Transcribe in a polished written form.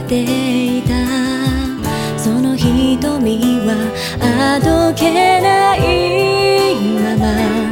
ていたその瞳はあどけないまま